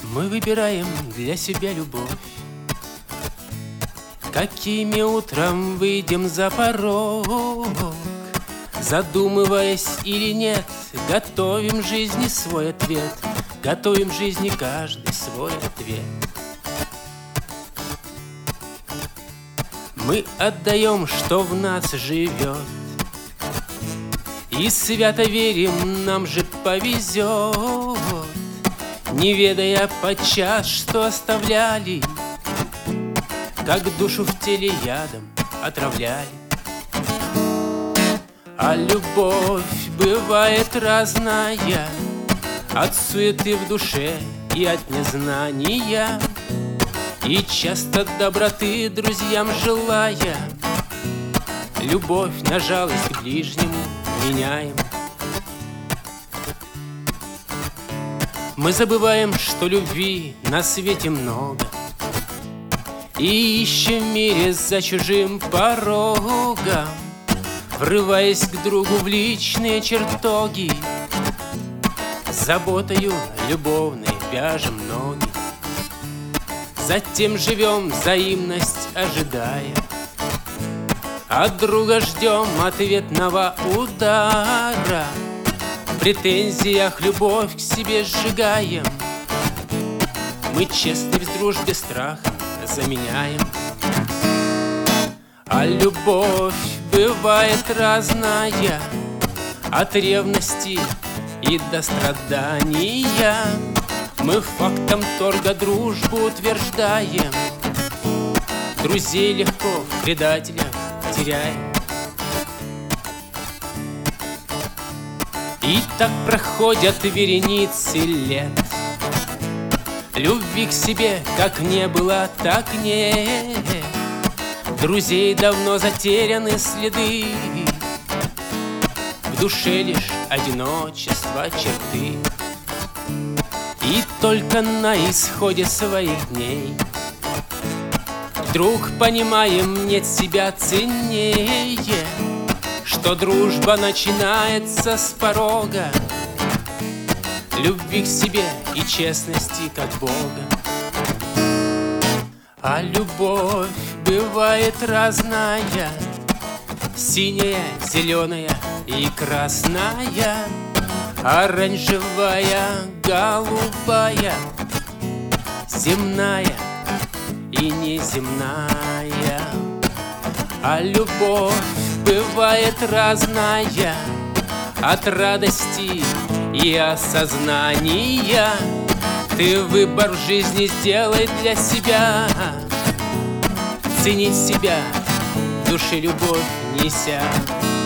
Мы выбираем для себя любовь. Какими утром выйдем за порог, задумываясь или нет, готовим жизни свой ответ, готовим жизни каждый свой ответ. Мы отдаем, что в нас живет, и свято верим, нам же повезет, не ведая подчас, что оставляли, как душу в теле ядом отравляли. А любовь бывает разная, от суеты в душе и от незнания, и часто доброты друзьям желая, любовь на жалость к ближнему меняем. Мы забываем, что любви на свете много, и ищем в мире за чужим порогом, врываясь к другу в личные чертоги, заботою любовной вяжем ноги. Затем живем, взаимность ожидая, от друга ждем ответного удара, в претензиях любовь к себе сжигаем. Мы честность в дружбе страхом заменяем. А любовь бывает разная, от ревности и до страдания. Мы фактом торга дружбу утверждаем, друзей легко в предателях теряем. И так проходят вереницы лет, любви к себе как не было, так нет. Друзей давно затеряны следы, в душе лишь одиночество черты. И только на исходе своих дней вдруг понимаем, нет себя ценнее, что дружба начинается с порога любви к себе и честности как Бога. А любовь бывает разная, синяя, зеленая и красная, оранжевая, голубая, земная и неземная. А любовь бывает разная, от радости и осознания. Ты выбор в жизни сделай для себя, ценить себя, в душе любовь неся.